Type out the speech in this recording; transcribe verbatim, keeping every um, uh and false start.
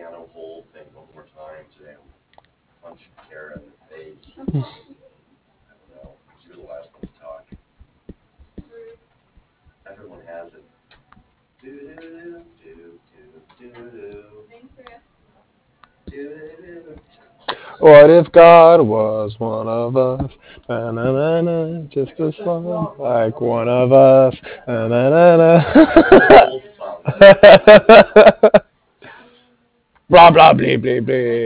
piano hole thing one more time today. Punch Kara in the face. I Okay. don't know. You were the last one to talk. Everyone has it. Do do do do do do do. Sing for us. Do do do. What if God was one of us? Na, na, na, na, just a song like one of us. Na, na, na, That's an na. old song. Blah blah blah blah blah.